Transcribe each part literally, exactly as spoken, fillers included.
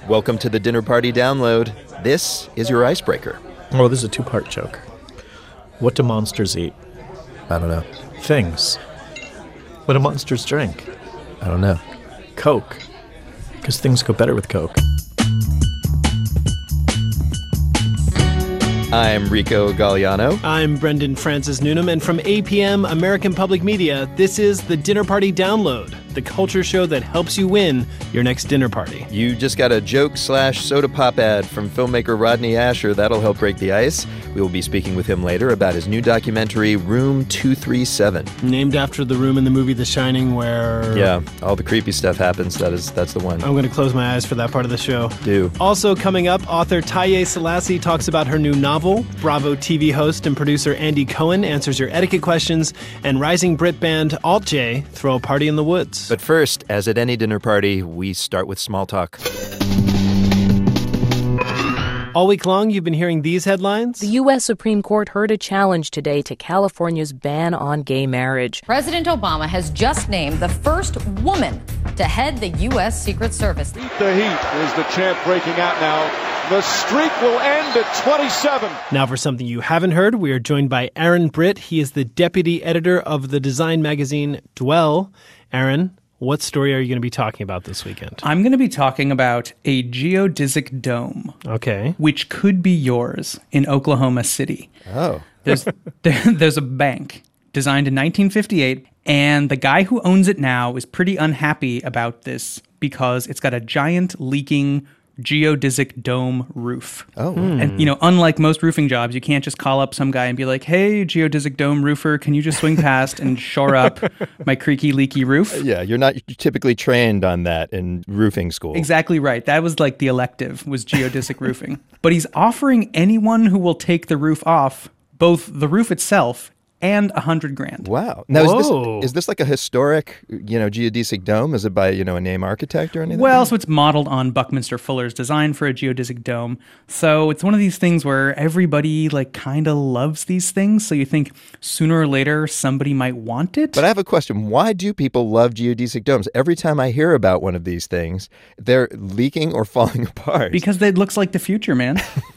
Welcome to the Dinner Party Download. This is your icebreaker. Oh, this is a two-part joke. What do monsters eat? I don't know. Things. What do monsters drink? I don't know. Coke. Because things go better with Coke. I'm Rico Galliano. I'm Brendan Francis Newnham, and from A P M American Public Media, this is the Dinner Party Download, the culture show that helps you win your next dinner party. You just got a joke slash soda pop ad from filmmaker Rodney Asher. That'll help break the ice. We will be speaking with him later about his new documentary, Room two thirty-seven. Named after the room in the movie The Shining where... Yeah, all the creepy stuff happens. That is, that's the one. I'm going to close my eyes for that part of the show. Do. Also coming up, author Taiye Selasi talks about her new novel. Bravo T V host and producer Andy Cohen answers your etiquette questions. And rising Brit band Alt J throw a party in the woods. But first, as at any dinner party, we start with small talk. All week long, you've been hearing these headlines. The U S Supreme Court heard a challenge today to California's ban on gay marriage. President Obama has just named the first woman to head the U S Secret Service. Beat the heat is the chant breaking out now. The streak will end at twenty-seven. Now for something you haven't heard, we are joined by Aaron Britt. He is the deputy editor of the design magazine Dwell. Aaron, what story are you going to be talking about this weekend? I'm going to be talking about a geodesic dome. Okay. Which could be yours in Oklahoma City. Oh. There's, there, there's a bank designed in nineteen fifty-eight, and the guy who owns it now is pretty unhappy about this because it's got a giant leaking geodesic dome roof. Oh. And, you know, unlike most roofing jobs, you can't just call up some guy and be like, hey, geodesic dome roofer, can you just swing past and shore up my creaky, leaky roof? Yeah, you're not typically trained on that in roofing school. Exactly right. That was like the elective, was geodesic roofing. But he's offering anyone who will take the roof off, both the roof itself and a hundred grand. Wow. Now, is Whoa. this, is this like a historic, you know, geodesic dome? Is it by, you know, a name architect or anything? Well, so it's modeled on Buckminster Fuller's design for a geodesic dome. So it's one of these things where everybody, like, kind of loves these things. So you think sooner or later somebody might want it. But I have a question. Why do people love geodesic domes? Every time I hear about one of these things, they're leaking or falling apart. Because it looks like the future, man.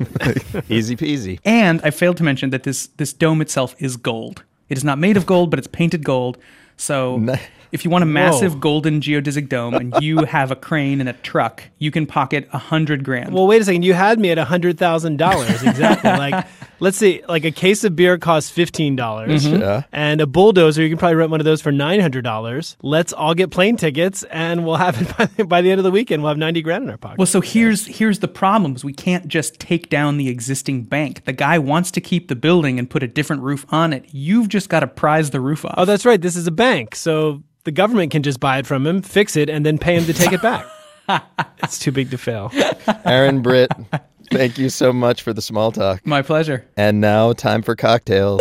Easy peasy. And I failed to mention that this this dome itself is gold. It is not made of gold, but it's painted gold. So Ni- if you want a massive Whoa. golden geodesic dome and you have a crane and a truck, you can pocket a hundred grand. Well, wait a second. You had me at one hundred thousand dollars. Exactly. Like, let's see. Like, a case of beer costs fifteen dollars. Mm-hmm. Yeah. And a bulldozer, you can probably rent one of those for nine hundred dollars. Let's all get plane tickets, and we'll have it by the, by the end of the weekend. We'll have ninety grand in our pocket. Well, so here's here's the problems. We can't just take down the existing bank. The guy wants to keep the building and put a different roof on it. You've just got to prise the roof off. Oh, that's right. This is a bank. So the government can just buy it from him, fix it, and then pay him to take it back. It's too big to fail. Aaron Britt, thank you so much for the small talk. My pleasure. And now, time for cocktails.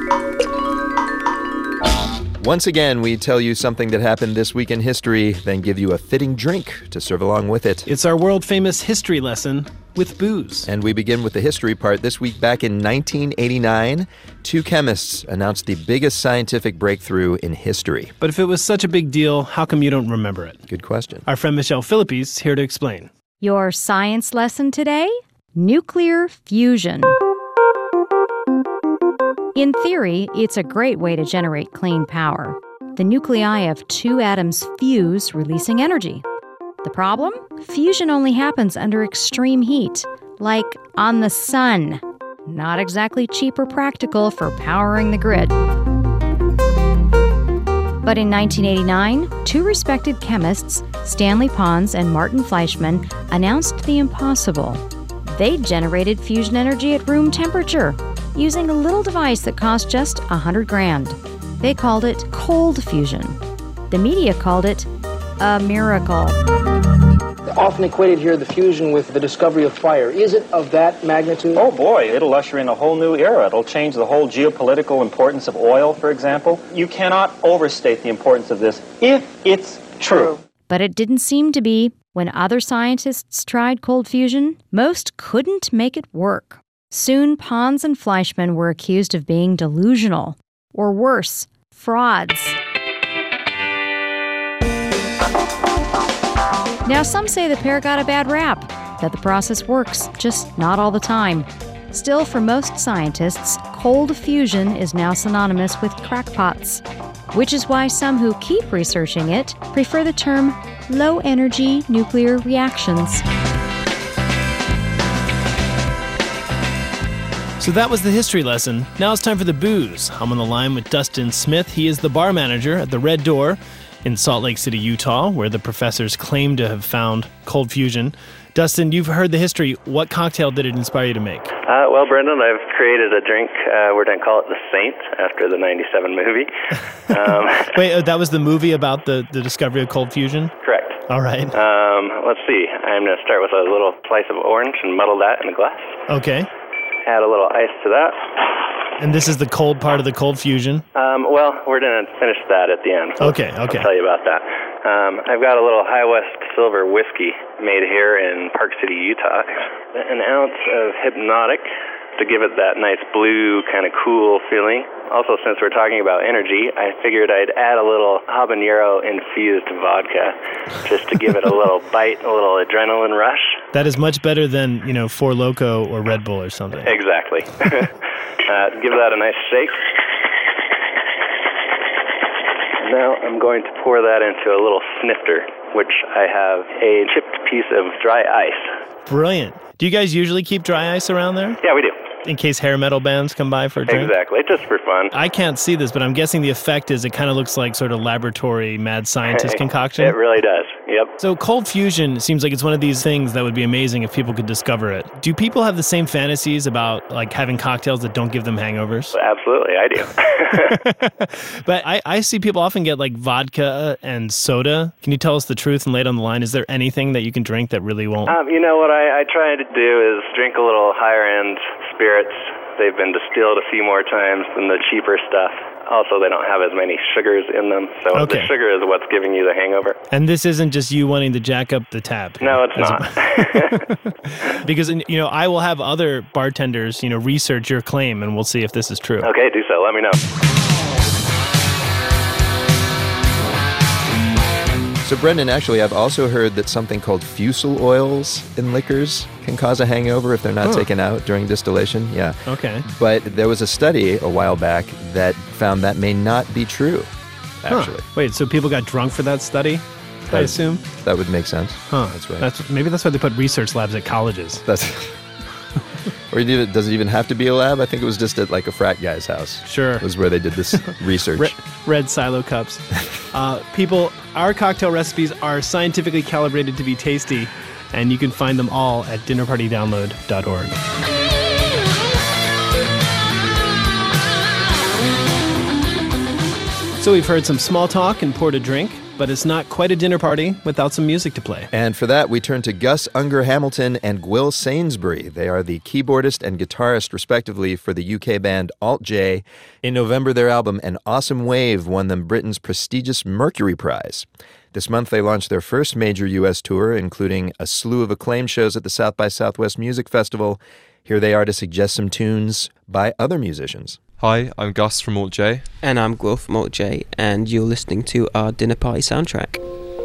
Once again, we tell you something that happened this week in history, then give you a fitting drink to serve along with it. It's our world-famous history lesson with booze. And we begin with the history part. This week, back in nineteen eighty-nine, two chemists announced the biggest scientific breakthrough in history. But if it was such a big deal, how come you don't remember it? Good question. Our friend Michelle Philippi's here to explain. Your science lesson today? Nuclear fusion. In theory, it's a great way to generate clean power. The nuclei of two atoms fuse, releasing energy. The problem? Fusion only happens under extreme heat, like on the sun. Not exactly cheap or practical for powering the grid. But in nineteen eighty-nine, two respected chemists, Stanley Pons and Martin Fleischmann, announced the impossible. They generated fusion energy at room temperature, using a little device that cost just a hundred grand. They called it cold fusion. The media called it a miracle. Often equated here the fusion with the discovery of fire. Is it of that magnitude? Oh boy, it'll usher in a whole new era. It'll change the whole geopolitical importance of oil, for example. You cannot overstate the importance of this if it's true. But it didn't seem to be. When other scientists tried cold fusion, most couldn't make it work. Soon, Pons and Fleischmann were accused of being delusional, or worse, frauds. Now, some say the pair got a bad rap, that the process works, just not all the time. Still, for most scientists, cold fusion is now synonymous with crackpots, which is why some who keep researching it prefer the term low-energy nuclear reactions. So that was the history lesson. Now it's time for the booze. I'm on the line with Dustin Smith. He is the bar manager at the Red Door in Salt Lake City, Utah, where the professors claim to have found cold fusion. Dustin, you've heard the history. What cocktail did it inspire you to make? Uh, well, Brendan, I've created a drink. Uh, we're going to call it the Saint after the ninety-seven movie. Um, Wait, uh, that was the movie about the, the discovery of cold fusion? Correct. All right. Um, let's see. I'm going to start with a little slice of orange and muddle that in a glass. Okay. Add a little ice to that. And this is the cold part of the cold fusion? Um, well, we're going to finish that at the end. So okay, okay. I'll tell you about that. Um, I've got a little High West Silver whiskey made here in Park City, Utah. An ounce of Hypnotic to give it that nice blue, kind of cool feeling. Also, since we're talking about energy, I figured I'd add a little habanero-infused vodka just to give it a little bite, a little adrenaline rush. That is much better than, you know, Four Loko or Red Bull or something. Exactly. uh, give that a nice shake. Now I'm going to pour that into a little snifter, which I have a chipped piece of dry ice. Brilliant. Do you guys usually keep dry ice around there? Yeah, we do. In case hair metal bands come by for a drink? Exactly, just for fun. I can't see this, but I'm guessing the effect is it kind of looks like sort of laboratory mad scientist concoction. It really does, yep. So cold fusion seems like it's one of these things that would be amazing if people could discover it. Do people have the same fantasies about like having cocktails that don't give them hangovers? Absolutely, I do. But I, I see people often get like vodka and soda. Can you tell us the truth and lay it on the line? Is there anything that you can drink that really won't? Um, you know, what I, I try to do is drink a little higher-end spirits. They've been distilled a few more times than the cheaper stuff. Also, they don't have as many sugars in them, so okay. The sugar is what's giving you the hangover. And this isn't just you wanting to jack up the tab. No, it's not. Because, you know, I will have other bartenders, you know, research your claim, and we'll see if this is true. Okay, do so. Let me know. So, Brendan, actually, I've also heard that something called fusel oils in liquors can cause a hangover if they're not huh. taken out during distillation. Yeah. Okay. But there was a study a while back that found that may not be true, actually. Huh. Wait, so people got drunk for that study, I assume? That would make sense. Huh. That's right. That's, maybe that's why they put research labs at colleges. That's... Or does it even have to be a lab? I think it was just at like a frat guy's house. Sure. It was where they did this research. Red, red silo cups. uh, people, our cocktail recipes are scientifically calibrated to be tasty, and you can find them all at dinner party download dot org. So we've heard some small talk and poured a drink, but it's not quite a dinner party without some music to play. And for that, we turn to Gus Unger Hamilton and Gwyl Sainsbury. They are the keyboardist and guitarist, respectively, for the U K band Alt J. In November, their album An Awesome Wave won them Britain's prestigious Mercury Prize. This month, they launched their first major U S tour, including a slew of acclaimed shows at the South by Southwest Music Festival. Here they are to suggest some tunes by other musicians. Hi, I'm Gus from Alt J. And I'm Gwyl from Alt J, and you're listening to our Dinner Party soundtrack.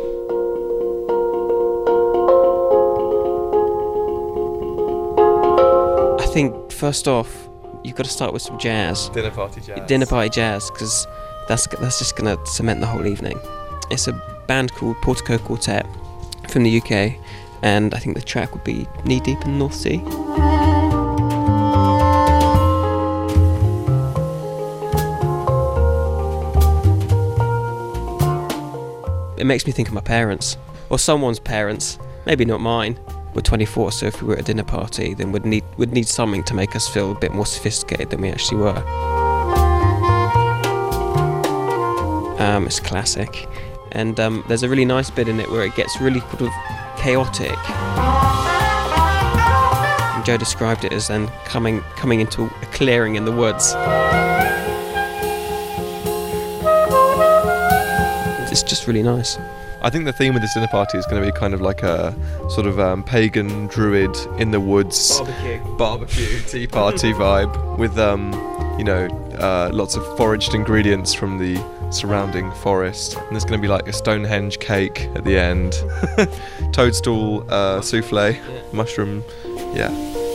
I think, first off, you've got to start with some jazz. Dinner Party jazz. Dinner Party jazz, because that's, that's just going to cement the whole evening. It's a band called Portico Quartet from the U K, and I think the track would be Knee Deep in the North Sea. It makes me think of my parents, or someone's parents, maybe not mine. We're twenty-four, so if we were at a dinner party, then we'd need, we'd need something to make us feel a bit more sophisticated than we actually were. Um, it's classic, and um, there's a really nice bit in it where it gets really sort of chaotic. And Joe described it as then coming, coming into a clearing in the woods. It's just really nice. I think the theme of this dinner party is going to be kind of like a sort of um, pagan druid in the woods barbecue, barbecue tea party vibe with um, you know uh, lots of foraged ingredients from the surrounding forest. And there's going to be like a Stonehenge cake at the end. Toadstool uh, souffle, mushroom, yeah.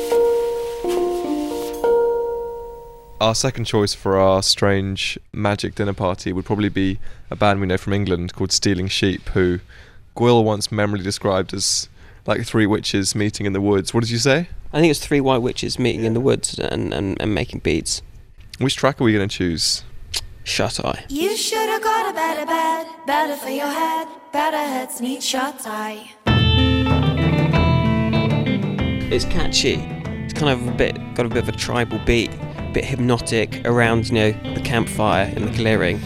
Our second choice for our strange magic dinner party would probably be a band we know from England called Stealing Sheep, who Gwyll once memorably described as like three witches meeting in the woods. What did you say? I think it's three white witches meeting in the woods and, and, and making beads. Which track are we going to choose? Shut Eye. You should have got a better bed, better for your head, better heads need shut eye. It's catchy. It's kind of a bit, got a bit of a tribal beat. Bit hypnotic around, you know, the campfire in the clearing.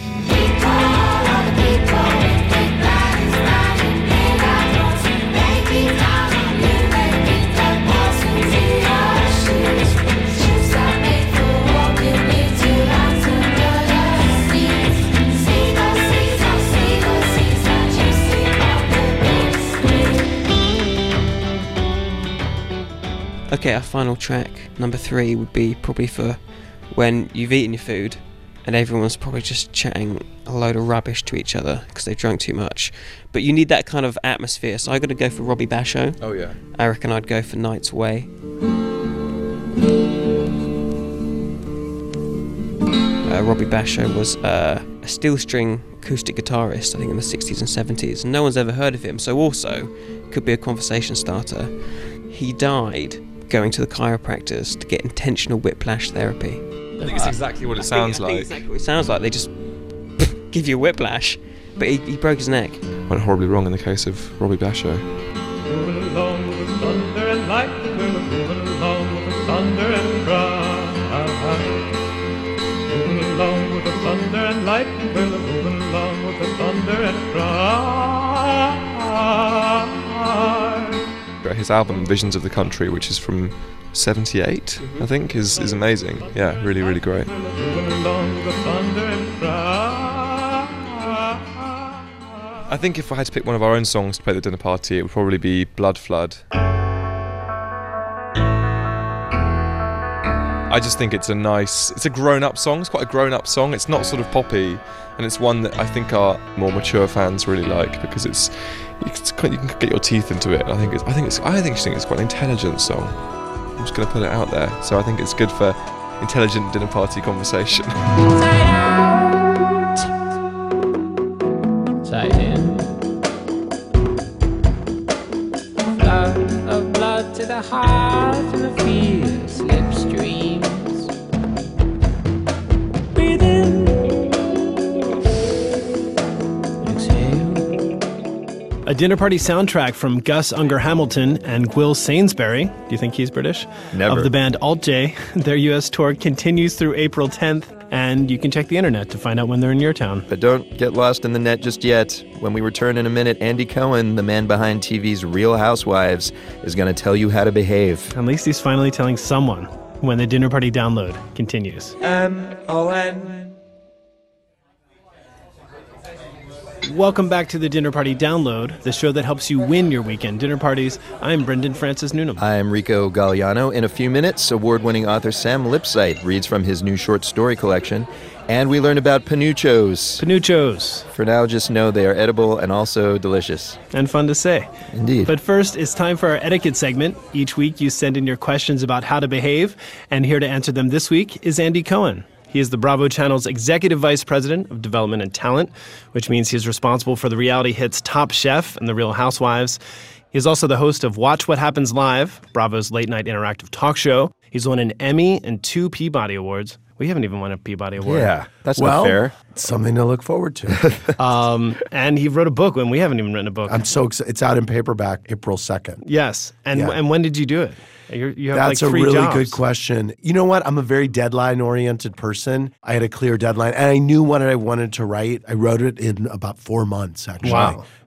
Okay, our final track, number three, would be probably for when you've eaten your food and everyone's probably just chatting a load of rubbish to each other because they've drunk too much. But you need that kind of atmosphere, so I'm going to go for Robbie Basho. Oh yeah. I reckon I'd go for Night's Way. Uh, Robbie Basho was uh, a steel string acoustic guitarist, I think in the sixties and seventies, and no one's ever heard of him, so also could be a conversation starter. He died going to the chiropractors to get intentional whiplash therapy. I think it's exactly what it sounds I think, like. I think exactly what it sounds like. They just give you a whiplash, but he, he broke his neck. Went horribly wrong in the case of Robbie Basho. Moving along with the thunder and lightning, moving along with the thunder and cry. Moving along with the thunder and lightning, moving along with the thunder and cry. His album Visions of the Country, which is from seventy-eight, I think, is, is amazing. Yeah, really, really great. I think if I had to pick one of our own songs to play at the dinner party, it would probably be Blood Flood. I just think it's a nice, it's a grown-up song, it's quite a grown-up song, it's not sort of poppy, and it's one that I think our more mature fans really like because it's, it's you can get your teeth into it. I think it's, I think it's, I think it's quite an intelligent song. I'm just going to put it out there, so I think it's good for intelligent dinner party conversation. Tight in. Flood of blood to the heart and the fear slipstreams. Breathe in. Exhale. A dinner party soundtrack from Gus Unger Hamilton and Gwyll Sainsbury. Do you think he's British? Never. Of the band Alt J. Their U S tour continues through April tenth. And you can check the internet to find out when they're in your town. But don't get lost in the net just yet. When we return in a minute, Andy Cohen, the man behind T V's Real Housewives, is going to tell you how to behave. At least he's finally telling someone when the dinner party download continues. M O N Welcome back to the Dinner Party Download, the show that helps you win your weekend dinner parties. I'm Brendan Francis Newnham. I'm Rico Galliano. In a few minutes, award-winning author Sam Lipsyte reads from his new short story collection, and we learn about panuchos. Panuchos. For now, just know they are edible and also delicious. And fun to say. Indeed. But first, it's time for our etiquette segment. Each week, you send in your questions about how to behave, and here to answer them this week is Andy Cohen. He is the Bravo Channel's Executive Vice President of Development and Talent, which means he's responsible for the reality hits Top Chef and The Real Housewives. He's also the host of Watch What Happens Live, Bravo's late-night interactive talk show. He's won an Emmy and two Peabody Awards. We haven't even won a Peabody Award. Yeah, that's well, not fair. Something to look forward to. um, and he wrote a book when we haven't even written a book. I'm so excited. It's out in paperback April second. Yes. And Yeah. and when did you do it? You're, you have That's like a three really jobs. good question. You know what? I'm a very deadline-oriented person. I had a clear deadline, and I knew what I wanted to write. I wrote it in about four months, actually. Wow.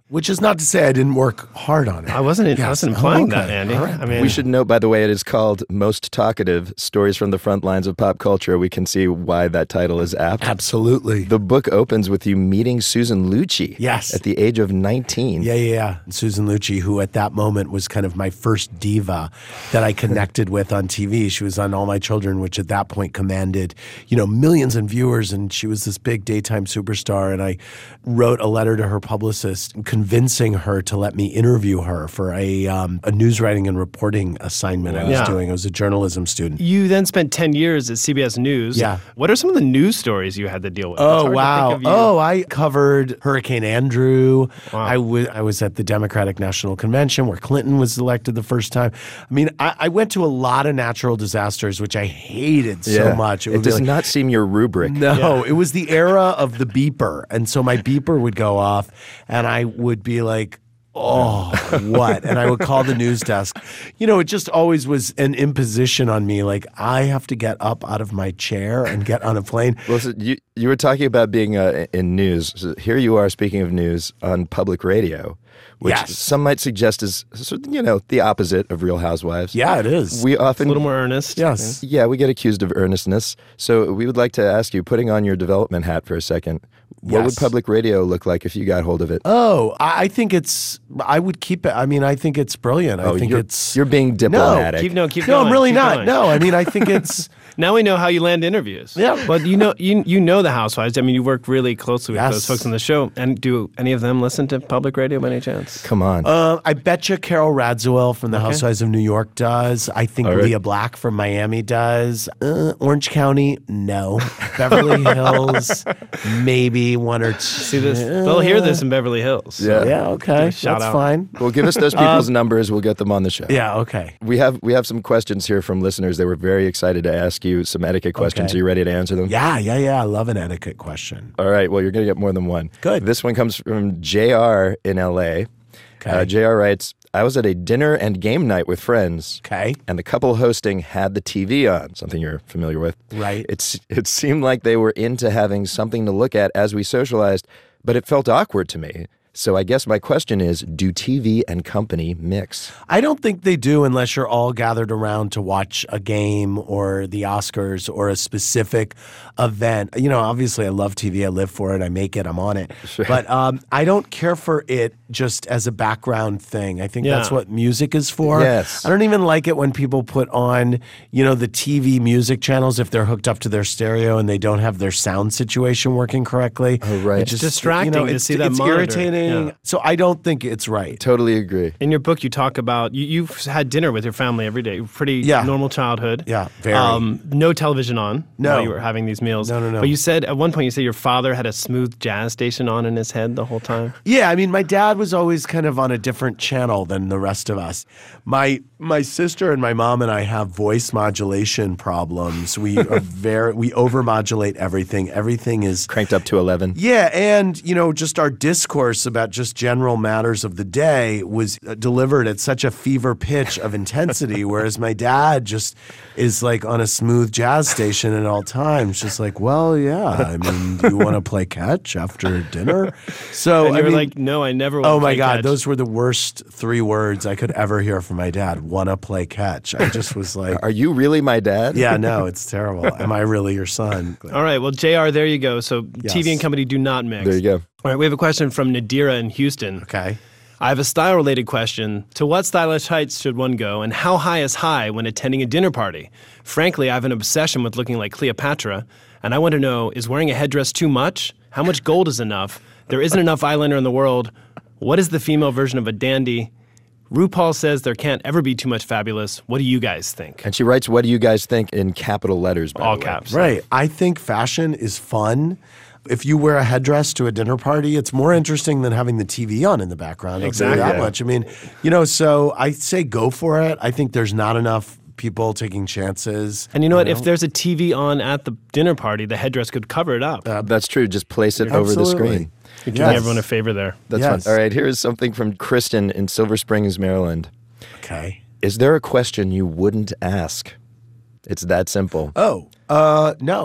Which is not to say I didn't work hard on it. I wasn't, I Yes. wasn't implying Oh, that, okay. Andy. All right. I mean, We should note, by the way, it is called Most Talkative, Stories from the Front Lines of Pop Culture. We can see why that title is apt. Absolutely. The book opens with you meeting Susan Lucci. Yes. At the age of nineteen. Yeah, yeah, yeah. Susan Lucci, who at that moment was kind of my first diva that I connected with on T V. She was on All My Children, which at that point commanded, you know, millions of viewers, and she was this big daytime superstar. And I wrote a letter to her publicist convincing her to let me interview her for a um, a news writing and reporting assignment I was Yeah. doing. I was a journalism student. You then spent ten years at C B S News. Yeah. What are some of the news stories you had to deal with? It's Oh, hard to wow. think of you- Oh, I covered Hurricane Andrew. Wow. I, w- I was at the Democratic National Convention where Clinton was elected the first time. I mean, I, I went to a lot of natural disasters, which I hated so Yeah. much. It, would be does like- not seem your rubric. No, it was the era of the beeper. And so my beeper would go off and I would be like, oh, what? And I would call the news desk. You know, it just always was an imposition on me. Like, I have to get up out of my chair and get on a plane. Well, so you, you were talking about being uh, in news. So here you are, speaking of news, on public radio, which Yes. some might suggest is, sort of, you know, the opposite of Real Housewives. Yeah, it is. We often... a little more earnest. Yes. Yeah, we get accused of earnestness. So we would like to ask you, putting on your development hat for a second, what would Yes. public radio look like if you got hold of it? Oh, I I think it's. I would keep it. I mean, I think it's brilliant. I Oh, think you're, it's. You're being diplomatic. Keep, no, keep no, going. I'm really keep not. going. No, I mean, I think it's. Now we know how you land interviews. Yeah. But you know you you know the Housewives. I mean, you work really closely with Yes. those folks on the show. And do any of them listen to public radio by any chance? Come on. Uh, I bet you Carol Radziwill from The Okay. Housewives of New York does. I think All right. Leah Black from Miami does. Uh, Orange County, no. Beverly Hills, maybe one or two. See this? They'll hear this in Beverly Hills. Yeah. Yeah, okay. Shout That's out. fine. Well, give us those people's numbers. We'll get them on the show. Yeah, okay. We have we have some questions here from listeners. They were very excited to ask you some etiquette questions. Okay. Are you ready to answer them? Yeah, yeah, yeah. I love an etiquette question. All right. Well, you're going to get more than one. Good. This one comes from J R in L A. Okay. Uh, J R writes, I was at a dinner and game night with friends. Okay. And the couple hosting had the T V on, something you're familiar with. Right. It's It seemed like they were into having something to look at as we socialized, but it felt awkward to me. So I guess my question is, do T V and company mix? I don't think they do unless you're all gathered around to watch a game or the Oscars or a specific event. You know, obviously I love T V. I live for it. I make it. I'm on it. Sure. But um, I don't care for it just as a background thing. I think Yeah. that's what music is for. Yes. I don't even like it when people put on, you know, the T V music channels if they're hooked up to their stereo and they don't have their sound situation working correctly. Oh, right. It It's just, distracting you know, to it's, see that it's monitor. irritating. Yeah. So I don't think it's right. Totally agree. In your book, you talk about you, you've had dinner with your family every day. Pretty Yeah. normal childhood. Yeah, very. Um, no television on No. while you were having these meals. No, no, no. But you said at one point you said your father had a smooth jazz station on in his head the whole time. Yeah, I mean, my dad was always kind of on a different channel than the rest of us. My my sister and my mom and I have voice modulation problems. We are very we overmodulate everything. Everything is Cranked up to eleven. yeah, and you know, just our discourse about just general matters of the day was uh, delivered at such a fever pitch of intensity, whereas my dad just is like on a smooth jazz station at all times, just like, well, yeah, I mean, do you want to play catch after dinner? So And I you were mean, like, no, I never want oh to my play God, catch. those were the worst three words I could ever hear from my dad. Wanna play catch? I just was like, Are you really my dad? yeah, no, it's terrible. Am I really your son? All right, well, J R, there you go. So T V Yes. and company do not mix. There you go. All right, we have a question from Nadira in Houston. Okay. I have a style-related question. To what stylish heights should one go, and how high is high when attending a dinner party? Frankly, I have an obsession with looking like Cleopatra, and I want to know, is wearing a headdress too much? How much gold is enough? There isn't enough eyeliner in the world. What is the female version of a dandy? RuPaul says there can't ever be too much fabulous. What do you guys think? And she writes, what do you guys think, in capital letters, by All the way. caps. Right. I think fashion is fun. If you wear a headdress to a dinner party, it's more interesting than having the T V on in the background. I'll tell you Exactly. that much. I mean, you know, so I say go for it. I think there's not enough people taking chances. And you know what? If there's a T V on at the dinner party, the headdress could cover it up. Uh, That's true. Just place it over the Absolutely. screen. You're doing yes. everyone a favor there. That's Yes. fun. All right, here is something from Kristen in Silver Springs, Maryland. Okay. Is there a question you wouldn't ask? It's that simple. Oh, uh, no.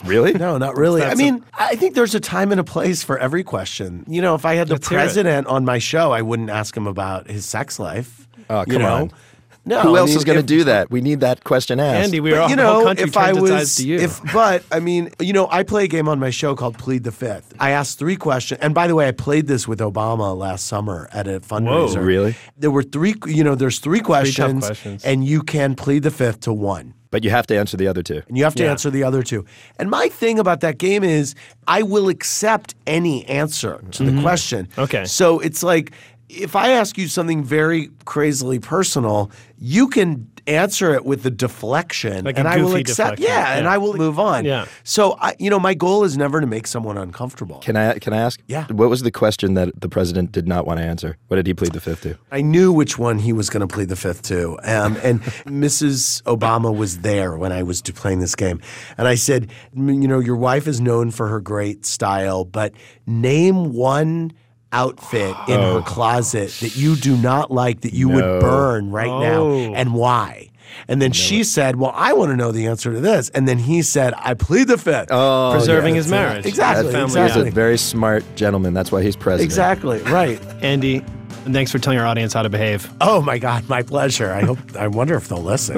Really? No, not really. That's I mean, I think there's a time and a place for every question. You know, if I had the Let's hear it. president on my show, I wouldn't ask him about his sex life. Oh, you come know? on. No, Who I else mean, is going to if- do that? We need that question asked. Andy, we are all, you the whole know, country if I turns its eyes was, to you. if, but I mean, you know, I play a game on my show called Plead the Fifth. I asked three questions, and by the way, I played this with Obama last summer at a fundraiser. Whoa, really? There were three, you know, there's three questions, questions. and you can plead the fifth to one. But you have to answer the other two. And you have to Yeah. answer the other two. And my thing about that game is I will accept any answer to the question. Okay. So it's like if I ask you something very crazily personal, you can answer it with a deflection, Like a and I will goofy accept. deflection. Yeah, and Yeah. I will move on. Yeah. So I, you know, my goal is never to make someone uncomfortable. Can I can I ask? Yeah. What was the question that the president did not want to answer? What did he plead the fifth to? I knew which one he was going to plead the fifth to. Um, and Missus Obama was there when I was do- playing this game. And I said, "M- you know, your wife is known for her great style, but name one outfit in Oh. her closet that you do not like, that you No. would burn right Oh. now, and why?" And then she said, "Well, I want to know the answer to this." And then he said, "I plead the fifth." Oh, Preserving yeah. his marriage. Exactly, Family, He's exactly. a very smart gentleman. That's why he's president. Exactly, right. Andy, thanks for telling our audience how to behave. Oh my God, my pleasure. I hope. I wonder if they'll listen.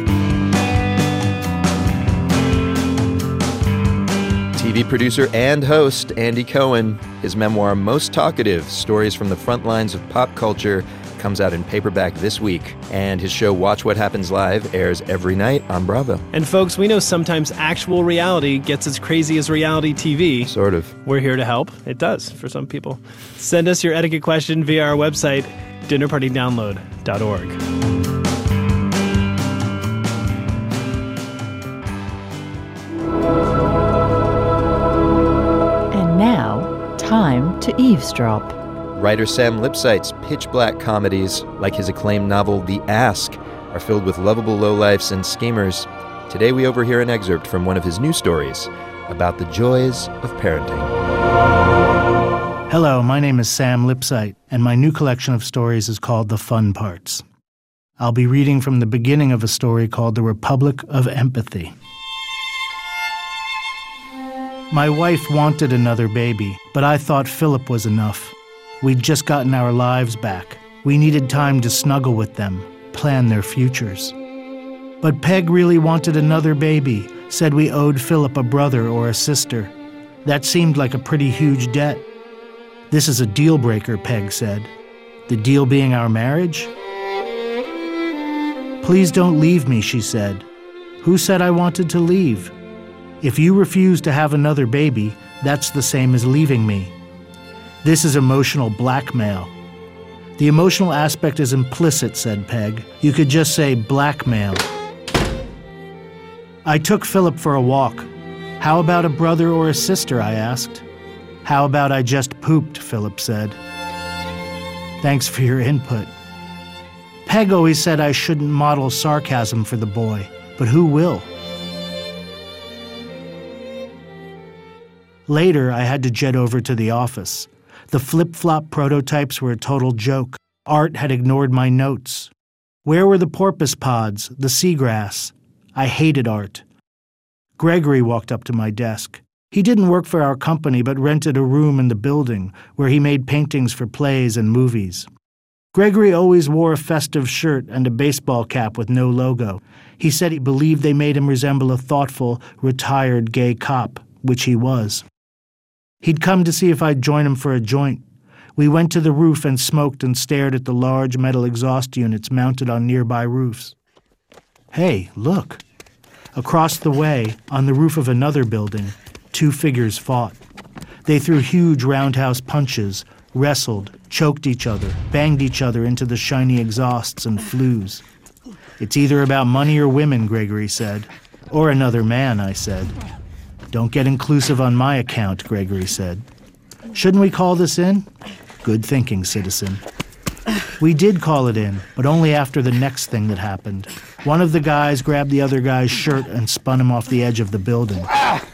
T V producer and host Andy Cohen. His memoir, Most Talkative, Stories from the Front Lines of Pop Culture, comes out in paperback this week. And his show, Watch What Happens Live, airs every night on Bravo. And folks, we know sometimes actual reality gets as crazy as reality T V. Sort of. We're here to help. It does for some people. Send us your etiquette question via our website, dinner party download dot org. And now, time to eavesdrop. Writer Sam Lipsyte's pitch black comedies, like his acclaimed novel The Ask, are filled with lovable lowlifes and schemers. Today we overhear an excerpt from one of his new stories about the joys of parenting. Hello, my name is Sam Lipsyte, and my new collection of stories is called The Fun Parts. I'll be reading from the beginning of a story called The Republic of Empathy. My wife wanted another baby, but I thought Philip was enough. We'd just gotten our lives back. We needed time to snuggle with them, plan their futures. But Peg really wanted another baby, said we owed Philip a brother or a sister. That seemed like a pretty huge debt. This is a deal breaker, Peg said. The deal being our marriage? Please don't leave me, she said. Who said I wanted to leave? If you refuse to have another baby, that's the same as leaving me. This is emotional blackmail. The emotional aspect is implicit, said Peg. You could just say blackmail. I took Philip for a walk. How about a brother or a sister, I asked. How about I just pooped, Philip said. Thanks for your input. Peg always said I shouldn't model sarcasm for the boy, but who will? Later, I had to jet over to the office. The flip-flop prototypes were a total joke. Art had ignored my notes. Where were the porpoise pods, the seagrass? I hated art. Gregory walked up to my desk. He didn't work for our company, but rented a room in the building where he made paintings for plays and movies. Gregory always wore a festive shirt and a baseball cap with no logo. He said he believed they made him resemble a thoughtful, retired gay cop, which he was. He'd come to see if I'd join him for a joint. We went to the roof and smoked and stared at the large metal exhaust units mounted on nearby roofs. Hey, look. Across the way, on the roof of another building, two figures fought. They threw huge roundhouse punches, wrestled, choked each other, banged each other into the shiny exhausts and flues. It's either about money or women, Gregory said. Or another man, I said. Don't get inclusive on my account, Gregory said. Shouldn't we call this in? Good thinking, citizen. We did call it in, but only after the next thing that happened. One of the guys grabbed the other guy's shirt and spun him off the edge of the building.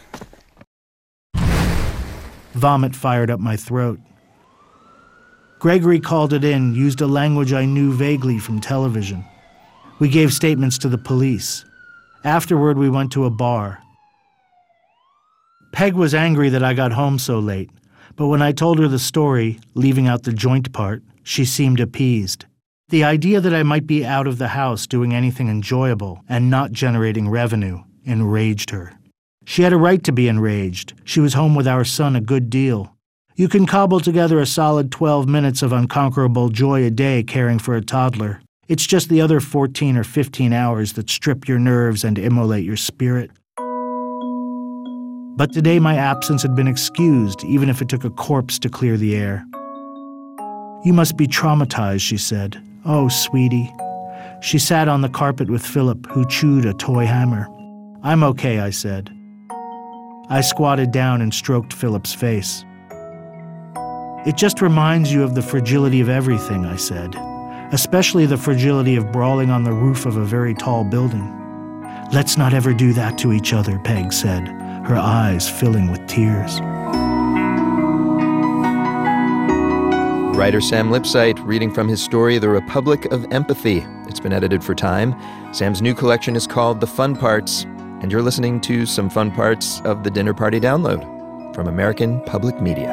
Vomit fired up my throat. Gregory called it in, used a language I knew vaguely from television. We gave statements to the police. Afterward, we went to a bar. Peg was angry that I got home so late, but when I told her the story, leaving out the joint part, she seemed appeased. The idea that I might be out of the house doing anything enjoyable and not generating revenue enraged her. She had a right to be enraged. She was home with our son a good deal. You can cobble together a solid twelve minutes of unconquerable joy a day caring for a toddler. It's just the other fourteen or fifteen hours that strip your nerves and immolate your spirit. But today my absence had been excused, even if it took a corpse to clear the air. You must be traumatized, she said. Oh, sweetie. She sat on the carpet with Philip, who chewed a toy hammer. I'm okay, I said. I squatted down and stroked Philip's face. It just reminds you of the fragility of everything, I said, especially the fragility of brawling on the roof of a very tall building. Let's not ever do that to each other, Peg said, her eyes filling with tears. Writer Sam Lipsyte reading from his story, The Republic of Empathy. It's been edited for Time. Sam's new collection is called The Fun Parts, and you're listening to some fun parts of the Dinner Party Download from American Public Media.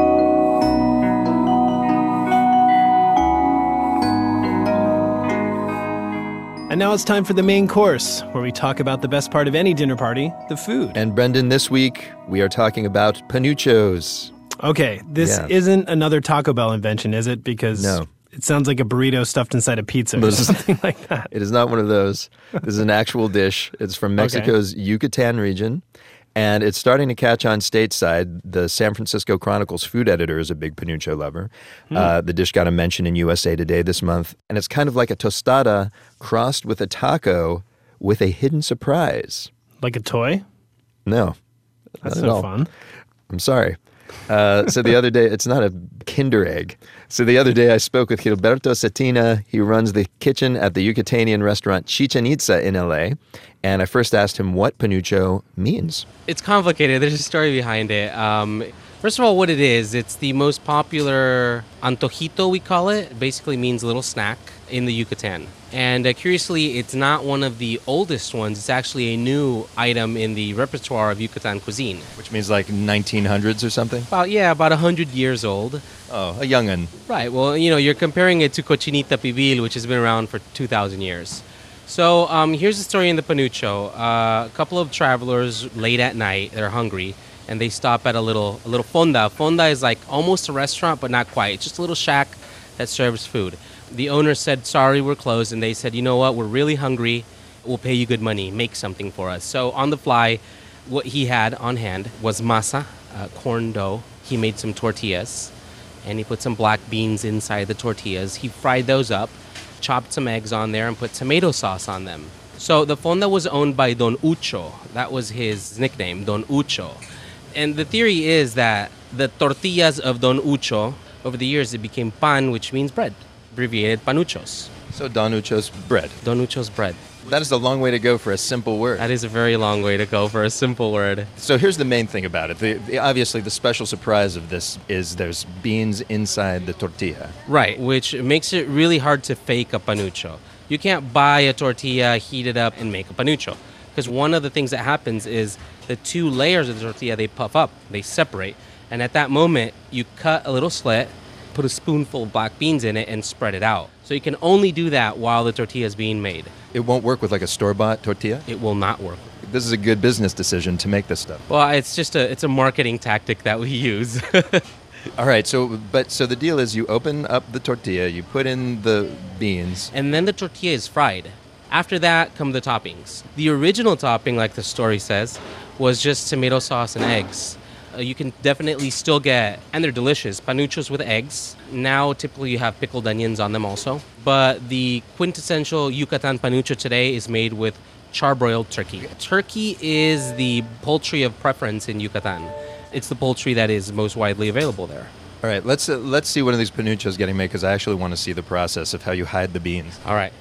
And now it's time for the main course, where we talk about the best part of any dinner party, the food. And Brendan, this week we are talking about panuchos. Okay, this Yeah. isn't another Taco Bell invention, is it? Because No. it sounds like a burrito stuffed inside a pizza or something like that. It is not one of those. This is an actual dish. It's from Mexico's Yucatan region, and it's starting to catch on stateside. The San Francisco Chronicle's food editor is a big panucho lover. Hmm. Uh, the dish got a mention in U S A Today this month, and it's kind of like a tostada crossed with a taco with a hidden surprise. Like a toy? No. That's not at no all. fun. I'm sorry. Uh, so the other day, it's not a Kinder Egg. So the other day I spoke with Gilberto Cetina. He runs the kitchen at the Yucatanian restaurant Chichen Itza in L A. And I first asked him what panucho means. It's complicated. There's a story behind it. Um, first of all, what it is, it's the most popular antojito, we call it. It basically means little snack in the Yucatan. And uh, curiously, it's not one of the oldest ones. It's actually a new item in the repertoire of Yucatan cuisine. Which means like nineteen hundreds or something? About, yeah, about one hundred years old. Oh, a young'un. Right. Well, you know, you're comparing it to cochinita pibil, which has been around for two thousand years. So um, here's the story in the panucho. Uh, a couple of travelers late at night, they're hungry, and they stop at a little a little fonda. Fonda is like almost a restaurant, but not quite. It's just a little shack that serves food. The owner said, sorry, we're closed. And they said, you know what, we're really hungry. We'll pay you good money. Make something for us. So on the fly, what he had on hand was masa, uh, corn dough. He made some tortillas, and he put some black beans inside the tortillas. He fried those up, chopped some eggs on there, and put tomato sauce on them. So the fonda was owned by Don Ucho. That was his nickname, Don Ucho. And the theory is that the tortillas of Don Ucho, over the years, it became pan, which means bread, abbreviated panuchos. So Don Ucho's bread. Don Ucho's bread. That is a long way to go for a simple word. That is a very long way to go for a simple word. So here's the main thing about it. The, the, obviously, the special surprise of this is there's beans inside the tortilla. Right, which makes it really hard to fake a panucho. You can't buy a tortilla, heat it up, and make a panucho. Because one of the things that happens is the two layers of the tortilla, they puff up, they separate. And at that moment, you cut a little slit, put a spoonful of black beans in it, and spread it out. So you can only do that while the tortilla is being made. It won't work with like a store-bought tortilla? It will not work. This is a good business decision to make this stuff. Well, it's just a it's a marketing tactic that we use. All right, so but so the deal is you open up the tortilla, you put in the beans. And then the tortilla is fried. After that come the toppings. The original topping, like the story says, was just tomato sauce and eggs. Uh, you can definitely still get, and they're delicious, panuchos with eggs. Now, typically you have pickled onions on them also. But the quintessential Yucatan panucho today is made with charbroiled turkey. Turkey is the poultry of preference in Yucatan. It's the poultry that is most widely available there. All right, let's uh, let's see one of these panuchos getting made because I actually want to see the process of how you hide the beans. All right.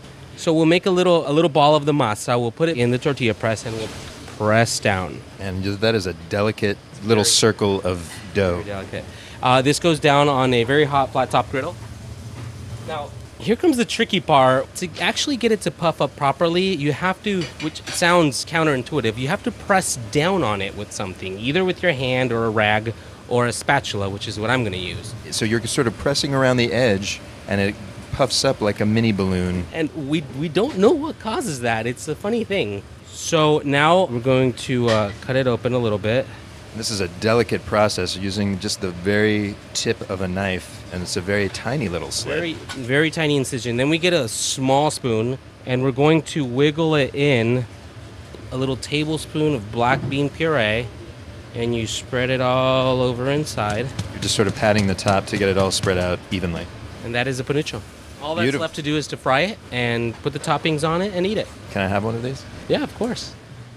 So we'll make a little a little ball of the masa. We'll put it in the tortilla press and we'll press down. And just, that is a delicate little very, circle of dough. Very delicate. Uh, this goes down on a very hot flat top griddle. Now, Here comes the tricky part. To actually get it to puff up properly, you have to, which sounds counterintuitive, you have to press down on it with something, either with your hand or a rag or a spatula, which is what I'm going to use. So you're sort of pressing around the edge, and it puffs up like a mini balloon. And we we don't know what causes that. It's a funny thing. So now we're going to uh, cut it open a little bit. This is a delicate process using just the very tip of a knife, and it's a very tiny little slit. Very, very tiny incision. Then we get a small spoon, and we're going to wiggle it in a little tablespoon of black bean puree, and you spread it all over inside. You're just sort of patting the top to get it all spread out evenly. And that is a panucho. All that's Beautiful. left to do is to fry it and put the toppings on it and eat it. Can I have one of these? Yeah, of course.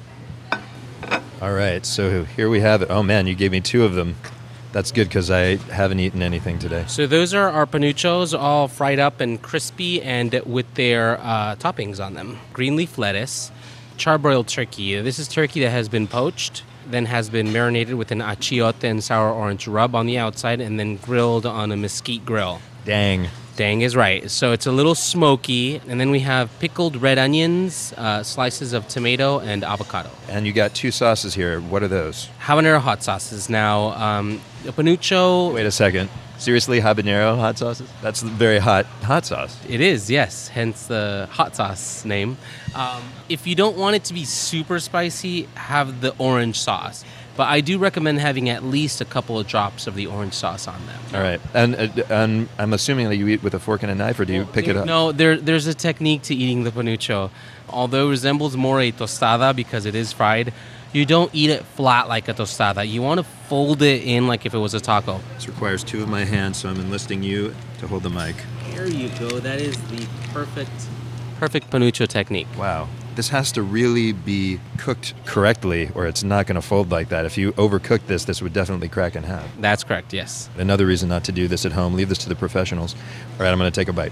All right, so here we have it. Oh man, you gave me two of them. That's good because I haven't eaten anything today. So those are our panuchos, all fried up and crispy and with their uh, toppings on them. Green leaf lettuce, charbroiled turkey. This is turkey that has been poached, then has been marinated with an achiote and sour orange rub on the outside, and then grilled on a mesquite grill. Dang. Dang is right. So it's a little smoky. And then we have pickled red onions, uh, slices of tomato, and avocado. And you got two sauces here. What are those? Habanero hot sauces. Now, um, a panucho... Wait a second. Seriously, habanero hot sauces? That's very hot hot sauce. It is, yes. Hence the hot sauce name. Um, if you don't want it to be super spicy, have the orange sauce. But I do recommend having at least a couple of drops of the orange sauce on them. All right. And, uh, and I'm assuming that you eat with a fork and a knife, or do you pick it up? No, there, there's a technique to eating the panucho. Although it resembles more a tostada because it is fried, you don't eat it flat like a tostada. You want to fold it in like if it was a taco. This requires two of my hands, so I'm enlisting you to hold the mic. There you go. That is the perfect, perfect panucho technique. Wow. This has to really be cooked correctly, or it's not going to fold like that. If you overcook this, this would definitely crack in half. That's correct, yes. Another reason not to do this at home. Leave this to the professionals. All right, I'm going to take a bite.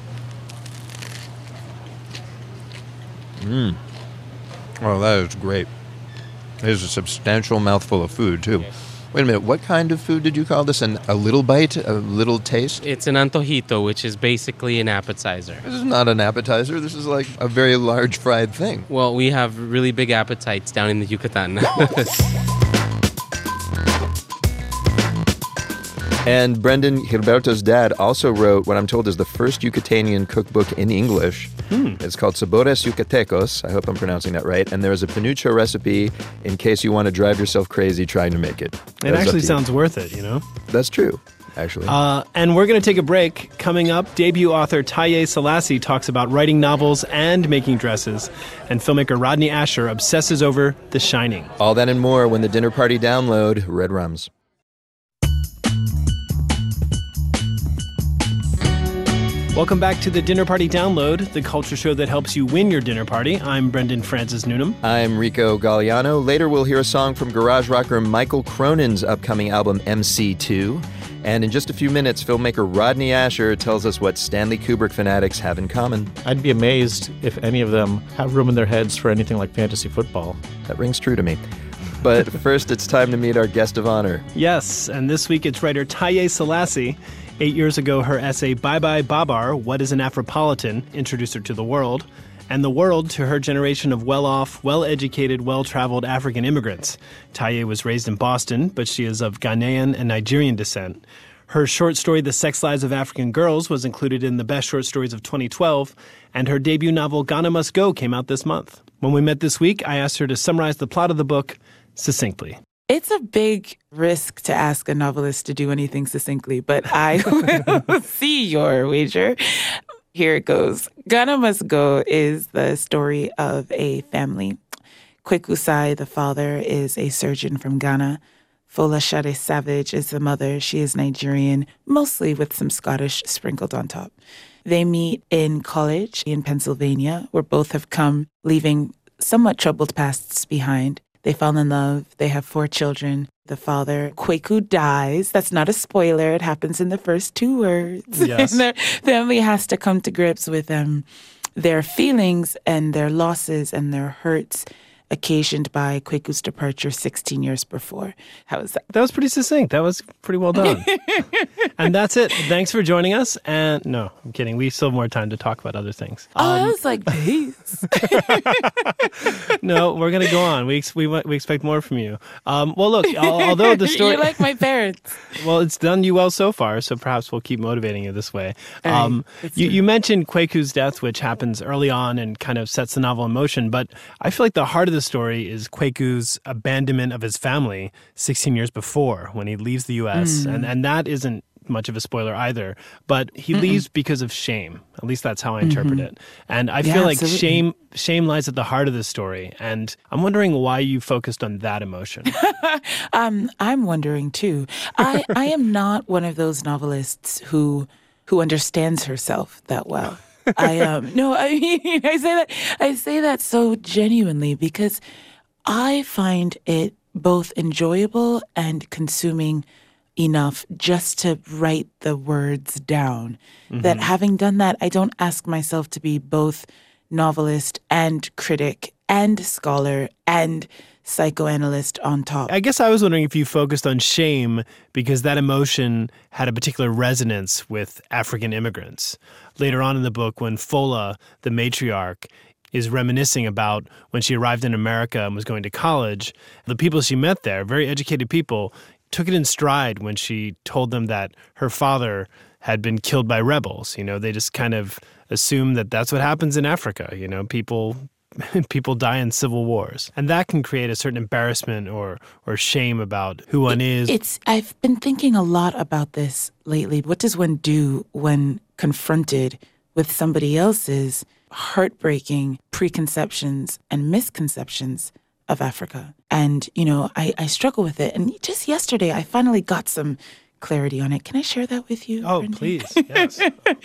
Mmm. Oh, that is great. It is a substantial mouthful of food, too. Yes. Wait a minute, what kind of food did you call this? An, a little bite? A little taste? It's an antojito, which is basically an appetizer. This is not an appetizer. This is like a very large fried thing. Well, we have really big appetites down in the Yucatan. And Brendan, Gilberto's dad, also wrote what I'm told is the first Yucatanian cookbook in English. Hmm. It's called Sabores Yucatecos. I hope I'm pronouncing that right. And there's a panucho recipe in case you want to drive yourself crazy trying to make it. It That's actually up to sounds you. worth it, you know? That's true, actually. Uh, and we're going to take a break. Coming up, debut author Taiye Selasi talks about writing novels and making dresses. And filmmaker Rodney Asher obsesses over The Shining. All that and more when the Dinner Party download, Red Rums. Welcome back to the Dinner Party Download, the culture show that helps you win your dinner party. I'm Brendan Francis Newnham. I'm Rico Galliano. Later we'll hear a song from garage rocker Michael Cronin's upcoming album M C two. And in just a few minutes, filmmaker Rodney Asher tells us what Stanley Kubrick fanatics have in common. I'd be amazed if any of them have room in their heads for anything like fantasy football. That rings true to me. But first, it's time to meet our guest of honor. Yes, and this week it's writer Taiye Selasi. Eight years ago, her essay, Bye Bye Babar, What is an Afropolitan?, introduced her to the world, and the world to her generation of well-off, well-educated, well-traveled African immigrants. Taiye was raised in Boston, but she is of Ghanaian and Nigerian descent. Her short story, The Sex Lives of African Girls, was included in the Best Short Stories of twenty twelve, and her debut novel, Ghana Must Go, came out this month. When we met this week, I asked her to summarize the plot of the book succinctly. It's a big risk to ask a novelist to do anything succinctly, but I will see your wager. Here it goes. Ghana Must Go is the story of a family. Kweku Sai, the father, is a surgeon from Ghana. Fola Shade Savage is the mother. She is Nigerian, mostly with some Scottish sprinkled on top. They meet in college in Pennsylvania, where both have come, leaving somewhat troubled pasts behind. They fall in love. They have four children. The father, Kweku, dies. That's not a spoiler. It happens in the first two words. Yes. And their family has to come to grips with um, their feelings and their losses and their hurts occasioned by Kweku's departure sixteen years before. How was that? That was pretty succinct. That was pretty well done. And that's it. Thanks for joining us. And no, I'm kidding. We still have more time to talk about other things. Oh, um, I was like, please. No, we're going to go on. We, ex- we we expect more from you. Um, well, look, al- although the story... You're like my parents. Well, it's done you well so far, so perhaps we'll keep motivating you this way. Right, Um, you, you mentioned Kweku's death, which happens early on and kind of sets the novel in motion, but I feel like the heart of the story is Kweku's abandonment of his family sixteen years before when he leaves the U S, Mm. and, and that isn't much of a spoiler either, but he Mm-mm. leaves because of shame. At least that's how I interpret Mhm. it. And I Yeah, feel like absolutely. shame shame lies at the heart of the story, and I'm wondering why you focused on that emotion. um, I'm wondering too. I, I am not one of those novelists who who understands herself that well. I um no, I mean I say that I say that so genuinely because I find it both enjoyable and consuming enough just to write the words down. That Mhm. having done that, I don't ask myself to be both novelist and critic and scholar and psychoanalyst on top. I guess I was wondering if you focused on shame because that emotion had a particular resonance with African immigrants. Later on in the book, when Fola, the matriarch, is reminiscing about when she arrived in America and was going to college, the people she met there, very educated people, took it in stride when she told them that her father had been killed by rebels. You know, they just kind of assume that that's what happens in Africa. You know, people people die in civil wars. And that can create a certain embarrassment or or shame about who one is. It's I've been thinking a lot about this lately. What does one do when confronted with somebody else's heartbreaking preconceptions and misconceptions of Africa? And, you know, I, I struggle with it. And just yesterday, I finally got some clarity on it. Can I share that with you? Oh, Brendan? please. Yes.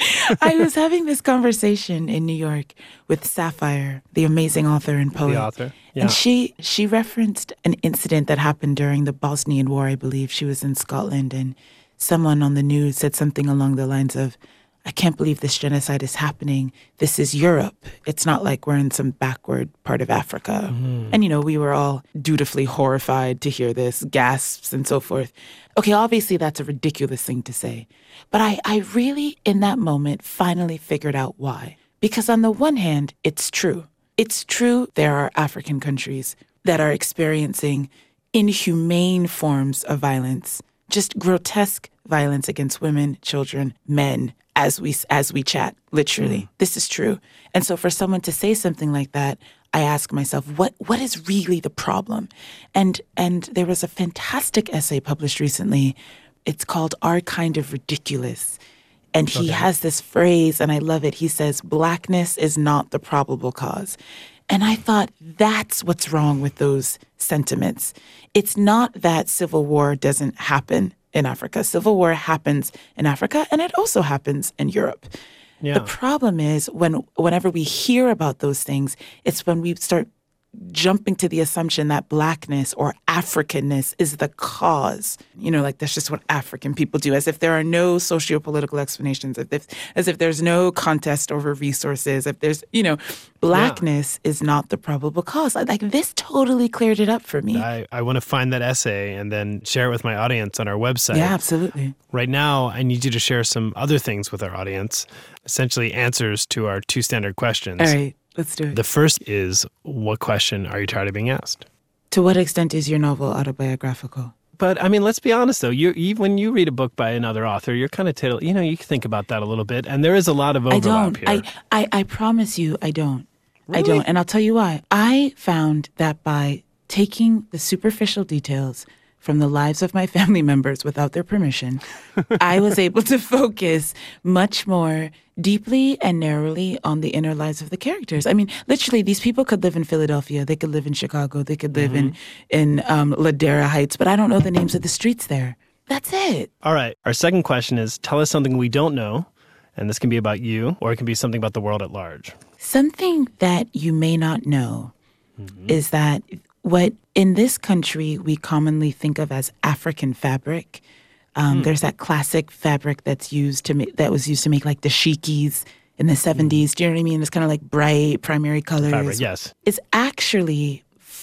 I was having this conversation in New York with Sapphire, the amazing author and poet. The author. Yeah. And she she referenced an incident that happened during the Bosnian War, I believe. She was in Scotland, and someone on the news said something along the lines of, I can't believe this genocide is happening. This is Europe. It's not like we're in some backward part of Africa. Mhm. And, you know, we were all dutifully horrified to hear this, gasps and so forth. Okay, obviously that's a ridiculous thing to say. But I, I really, in that moment, finally figured out why. Because on the one hand, it's true. It's true there are African countries that are experiencing inhumane forms of violence, just grotesque violence against women, children, men, as we as we chat, literally. Mm. This is true. And so for someone to say something like that, I ask myself, what what is really the problem? And and there was a fantastic essay published recently. It's called Our Kind of Ridiculous. And he Okay. has this phrase, and I love it. He says, blackness is not the probable cause. And I thought, that's what's wrong with those sentiments. It's not that civil war doesn't happen in Africa. Civil war happens in Africa, and it also happens in Europe. Yeah. The problem is when whenever we hear about those things, it's when we start jumping to the assumption that blackness or Africanness is the cause. You know, like that's just what African people do, as if there are no socio-political explanations, as if, as if there's no contest over resources, if there's, you know, blackness yeah. is not the probable cause. Like this totally cleared it up for me. I, I want to find that essay and then share it with my audience on our website. Yeah, absolutely. Right now, I need you to share some other things with our audience, essentially answers to our two standard questions. All right. Let's do it. The first is, what question are you tired of being asked? To what extent is your novel autobiographical? But, I mean, let's be honest, though. You, you when you read a book by another author, you're kind of, tittle, you know, you think about that a little bit. And there is a lot of overlap I don't. here. I, I, I promise you I don't. Really? I don't. And I'll tell you why. I found that by taking the superficial details from the lives of my family members without their permission, I was able to focus much more deeply and narrowly on the inner lives of the characters. I mean, literally, these people could live in Philadelphia, they could live in Chicago, they could live Mm-hmm. in, in um, Ladera Heights, but I don't know the names of the streets there. That's it. All right. Our second question is, tell us something we don't know, and this can be about you, or it can be something about the world at large. Something that you may not know mm-hmm. is that what in this country we commonly think of as African fabric. Um, mm. There's that classic fabric that's used to make, that was used to make like dashikis in the seventies. Mm. Do you know what I mean? It's kind of like bright primary colors. Fabric, yes. It's actually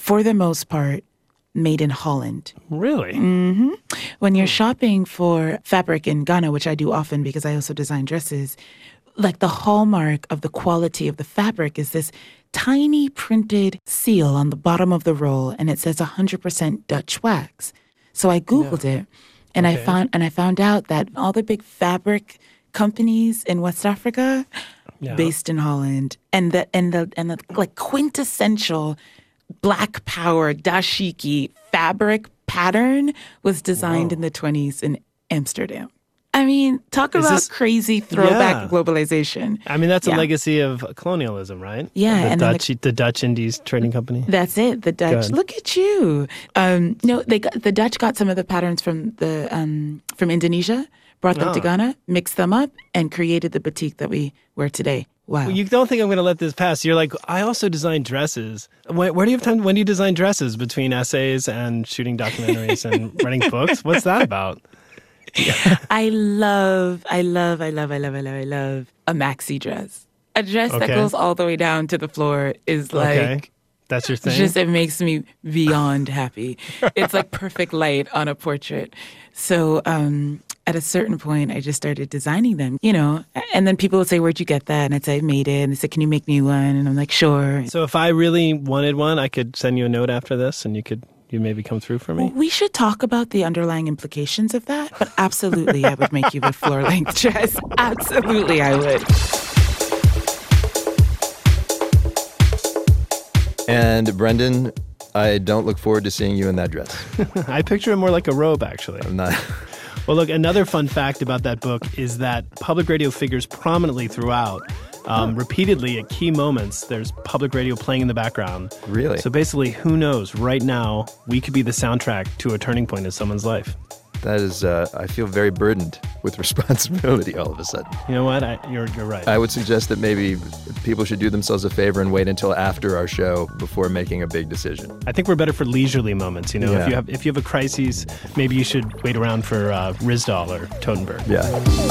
for the most part, made in Holland. Really? Mm-hmm. When you're shopping for fabric in Ghana, which I do often because I also design dresses, like the hallmark of the quality of the fabric is this tiny printed seal on the bottom of the roll, and it says one hundred percent Dutch wax. So I Googled yeah. it, and okay. I found and I found out that all the big fabric companies in West Africa, yeah. based in Holland, and the and the and the like quintessential Black Power dashiki fabric pattern was designed Whoa. in the twenties in Amsterdam. I mean, talk Is about this, crazy throwback yeah. globalization. I mean, that's yeah. a legacy of colonialism, right? Yeah. The and Dutch, the, the Dutch Indies Trading Company. That's it. The Dutch. Look at you. Um, no, they got, the Dutch got some of the patterns from the um, from Indonesia, brought them oh. to Ghana, mixed them up, and created the batik that we wear today. Wow. Well, you don't think I'm going to let this pass. You're like, I also design dresses. Where, where do you have time? When do you design dresses between essays and shooting documentaries and writing books? What's that about? I love, I love, I love, I love, I love, I love a maxi dress. A dress okay. that goes all the way down to the floor is like... Okay. That's your thing? Just, it makes me beyond happy. It's like perfect light on a portrait. So um, at a certain point, I just started designing them, you know, and then people would say, where'd you get that? And I'd say, I made it. And they said, can you make me one? And I'm like, sure. So if I really wanted one, I could send you a note after this and you could... You maybe come through for me? We should talk about the underlying implications of that, but absolutely I would make you a floor-length dress. Absolutely I would. And Brendan, I don't look forward to seeing you in that dress. I picture it more like a robe, actually. I'm not... Well, look, another fun fact about that book is that public radio figures prominently throughout. Um, repeatedly at key moments, there's public radio playing in the background. Really? So basically, who knows? Right now, we could be the soundtrack to a turning point in someone's life. That is, uh, I feel very burdened with responsibility all of a sudden. You know what? I, you're you're right. I would suggest that maybe people should do themselves a favor and wait until after our show before making a big decision. I think we're better for leisurely moments. You know, yeah. if you have if you have a crisis, maybe you should wait around for uh, Rizdal or Totenberg. Yeah.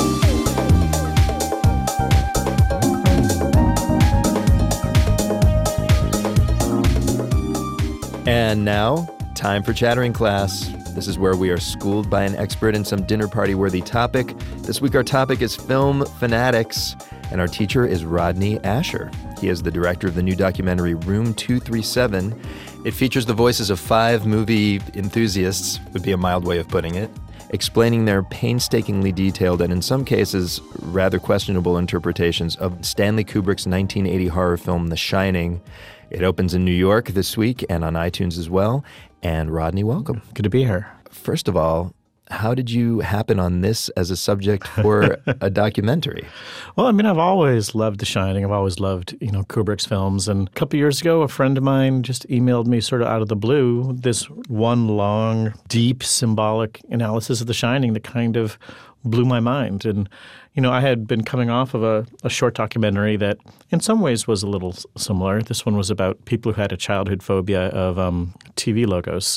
And now, time for Chattering Class. This is where we are schooled by an expert in some dinner party-worthy topic. This week our topic is film fanatics, and our teacher is Rodney Asher. He is the director of the new documentary Room two thirty-seven. It features the voices of five movie enthusiasts, would be a mild way of putting it, explaining their painstakingly detailed and in some cases rather questionable interpretations of Stanley Kubrick's nineteen eighty horror film The Shining. It opens in New York this week and on iTunes as well. And Rodney, welcome. Good to be here. First of all, how did you happen on this as a subject for a documentary? Well, I mean, I've always loved The Shining. I've always loved, you know, Kubrick's films. And a couple of years ago, a friend of mine just emailed me sort of out of the blue this one long, deep, symbolic analysis of The Shining that kind of blew my mind. And, you know, I had been coming off of a, a short documentary that in some ways was a little similar. This one was about people who had a childhood phobia of um, T V logos.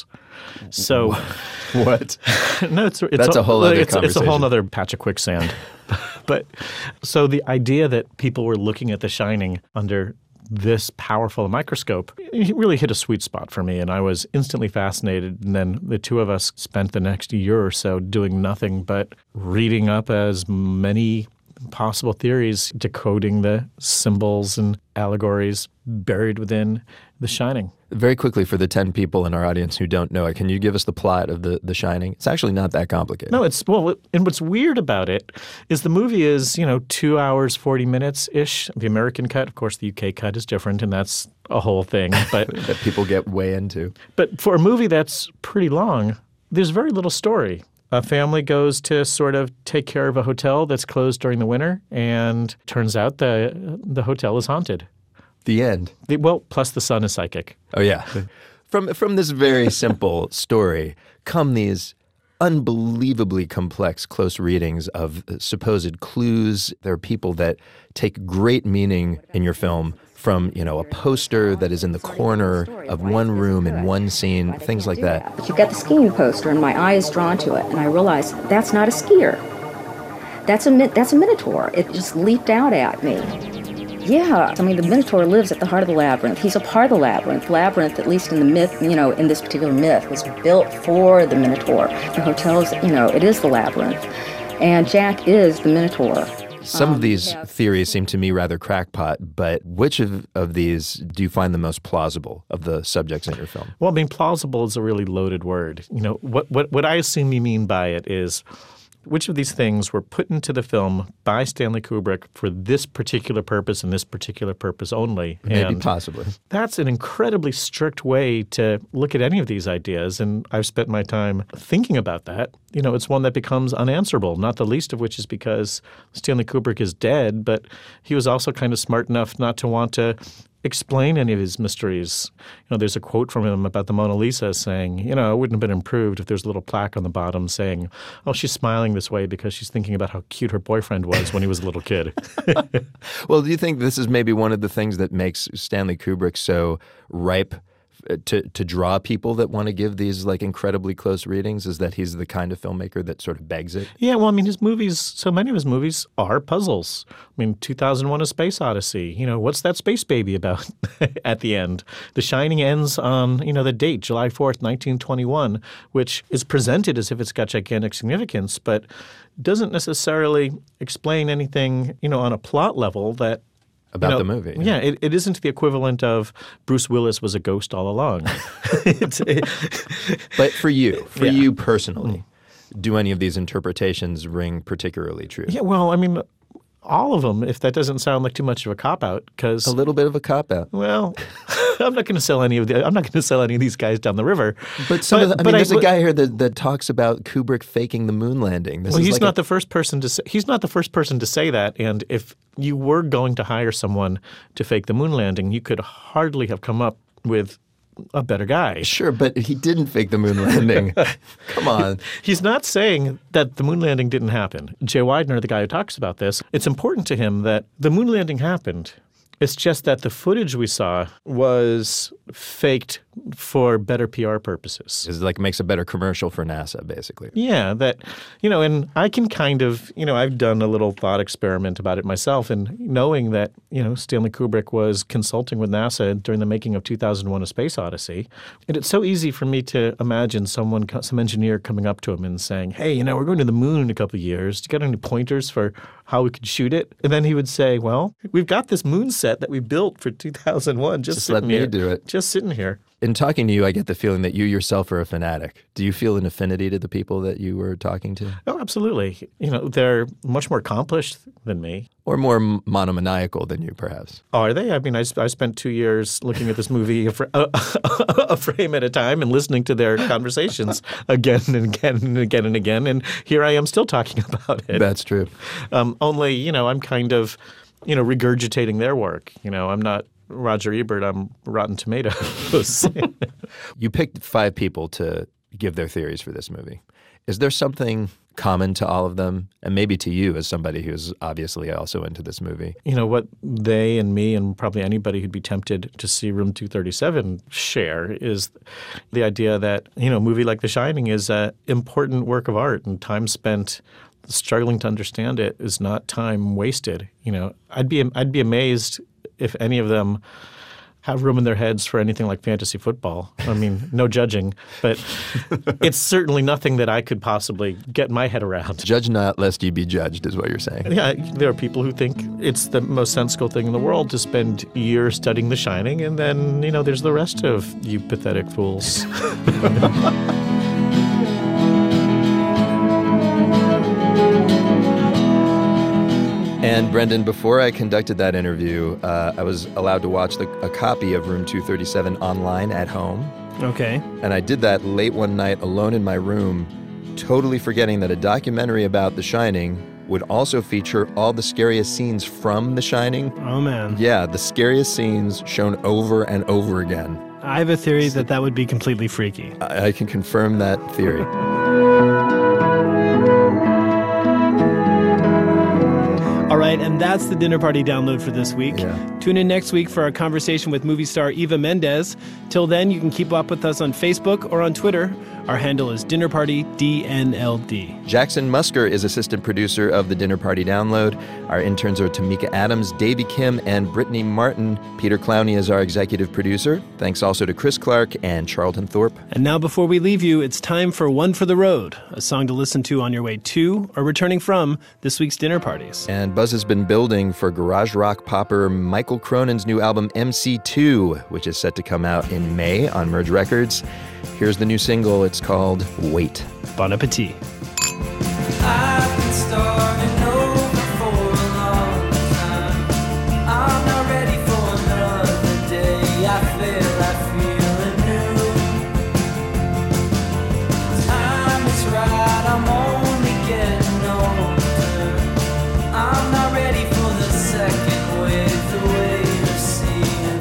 So what? No, it's, it's That's a, a whole other it's, conversation. It's a whole other patch of quicksand. But so the idea that people were looking at The Shining under this powerful a microscope, it really hit a sweet spot for me, and I was instantly fascinated. And then the two of us spent the next year or so doing nothing but reading up as many possible theories, decoding the symbols and allegories buried within The Shining. Very quickly, for the ten people in our audience who don't know it, can you give us the plot of The, the Shining? It's actually not that complicated. No, it's, well, and what's weird about it is the movie is, you know, two hours, forty minutes-ish. The American cut, of course, the U K cut is different, and that's a whole thing. But that people get way into. But for a movie that's pretty long, there's very little story. A family goes to sort of take care of a hotel that's closed during the winter, and turns out the the hotel is haunted. The end. The, well, plus the son is psychic. Oh, yeah. From from this very simple story come these unbelievably complex close readings of supposed clues. There are people that take great meaning in your film from, you know, a poster that is in the corner of one room in one scene, things like that. But you've got the skiing poster, and my eye is drawn to it, and I realize that's not a skier. That's a that's a minotaur. It just leaped out at me. Yeah, I mean, the Minotaur lives at the heart of the labyrinth. He's a part of the labyrinth. Labyrinth, at least in the myth, you know, in this particular myth, was built for the Minotaur. The hotels, you know, it is the labyrinth. And Jack is the Minotaur. Some Um, of these have- theories seem to me rather crackpot, but which of, of these do you find the most plausible of the subjects in your film? Well, I mean, plausible is a really loaded word. You know, what, what, what I assume you mean by it is which of these things were put into the film by Stanley Kubrick for this particular purpose and this particular purpose only. Maybe And possibly. that's an incredibly strict way to look at any of these ideas, and I've spent my time thinking about that. You know, it's one that becomes unanswerable, not the least of which is because Stanley Kubrick is dead, but he was also kind of smart enough not to want to explain any of his mysteries. You know, there's a quote from him about the Mona Lisa saying, you know, it wouldn't have been improved if there's a little plaque on the bottom saying, oh, she's smiling this way because she's thinking about how cute her boyfriend was when he was a little kid. Well, do you think this is maybe one of the things that makes Stanley Kubrick so ripe to to draw people that want to give these like incredibly close readings, is that he's the kind of filmmaker that sort of begs it? Yeah, well, I mean, his movies, so many of his movies are puzzles. I mean, two thousand one: A Space Odyssey. You know, what's that space baby about at the end? The Shining ends on, you know, the date, July fourth, nineteen twenty-one, which is presented as if it's got gigantic significance, but doesn't necessarily explain anything, you know, on a plot level that About you know, the movie. Yeah, it, it isn't the equivalent of Bruce Willis was a ghost all along. It's, it, But for you, for Yeah. you personally, do any of these interpretations ring particularly true? yeah, well, I mean, all of them, if that doesn't sound like too much of a cop-out, because A little bit of a cop-out. well, I'm not going to sell any of the. I'm not going to sell any of these guys down the river. But some of the, I but mean, there's I- a guy here that, that talks about Kubrick faking the moon landing. This well, is he's like not a- the first person to say, he's not the first person to say that. And if you were going to hire someone to fake the moon landing, you could hardly have come up with a better guy. Sure, but he didn't fake the moon landing. Come on. He's not saying that the moon landing didn't happen. Jay Weidner, the guy who talks about this, it's important to him that the moon landing happened. It's just that the footage we saw was faked for better P R purposes. It's like makes a better commercial for NASA, basically. Yeah, that, you know, and I can kind of, you know, I've done a little thought experiment about it myself, and knowing that, you know, Stanley Kubrick was consulting with NASA during the making of two thousand one: A Space Odyssey, and it's so easy for me to imagine someone, some engineer coming up to him and saying, hey, you know, we're going to the moon in a couple of years. Do you got any pointers for how we could shoot it? And then he would say, well, we've got this moon set that we built for two thousand one. Just, Just let sitting me here. do it. Just sitting here. In talking to you, I get the feeling that you yourself are a fanatic. Do you feel an affinity to the people that you were talking to? Oh, absolutely. You know, they're much more accomplished than me. Or more m- monomaniacal than you, perhaps? Oh, are they? I mean, I, sp- I spent two years looking at this movie a, fr- a, a frame at a time and listening to their conversations again and again and again and again. And here I am still talking about it. That's true. Um, only, you know, I'm kind of, you know, regurgitating their work. You know, I'm not Roger Ebert, I'm Rotten Tomatoes. You picked five people to give their theories for this movie. Is there something common to all of them, and maybe to you as somebody who's obviously also into this movie? You know, what they and me and probably anybody who'd be tempted to see Room two thirty-seven share is the idea that, you know, a movie like The Shining is an important work of art, and time spent struggling to understand it is not time wasted. You know, I'd be I'd be amazed if any of them have room in their heads for anything like fantasy football. I mean, no judging, but it's certainly nothing that I could possibly get my head around. Judge not lest you be judged is what you're saying. Yeah, there are people who think it's the most sensible thing in the world to spend years studying The Shining, and then, you know, there's the rest of you pathetic fools. And Brendan, before I conducted that interview, uh, I was allowed to watch the, a copy of Room two thirty-seven online at home. Okay. And I did that late one night alone in my room, totally forgetting that a documentary about The Shining would also feature all the scariest scenes from The Shining. Oh, man. Yeah, the scariest scenes shown over and over again. I have a theory that that would be completely freaky. I, I can confirm that theory. All right, and that's the Dinner Party download for this week. Yeah. Tune in next week for our conversation with movie star Eva Mendes. Till then, you can keep up with us on Facebook or on Twitter, Our handle is Dinner Party D N L D. Jackson Musker is assistant producer of the Dinner Party Download. Our interns are Tamika Adams, Davey Kim, and Brittany Martin. Peter Clowney is our executive producer. Thanks also to Chris Clark and Charlton Thorpe. And now before we leave you, it's time for One for the Road, a song to listen to on your way to or returning from this week's dinner parties. And buzz has been building for garage rock popper Michael Cronin's new album M C two, which is set to come out in May on Merge Records. Here's the new single. It's called Wait. Bon appetit. I've been starting over for a long time. I'm not ready for another day. I feel, I feel anew. Time is right, I'm only getting older. I'm not ready for the second wave, the way of seeing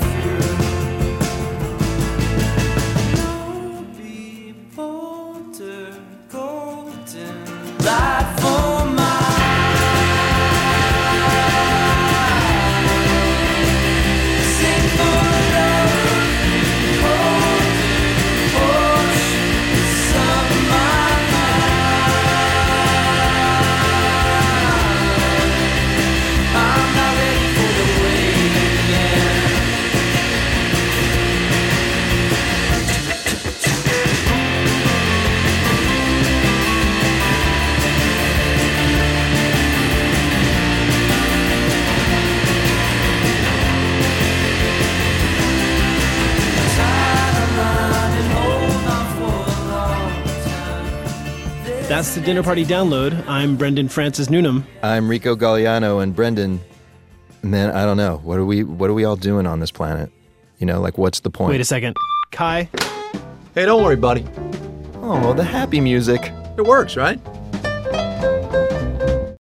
through. No be bolder, golden light for my sing for love, golden oceans of my mind. I'm not ready for the wait again. That's the Dinner Party Download. I'm Brendan Francis Newnham. I'm Rico Galliano, and Brendan, man, I don't know. What are we what are we all doing on this planet? You know, like, what's the point? Wait a second. Kai? Hey, don't worry, buddy. Oh, the happy music. It works, right?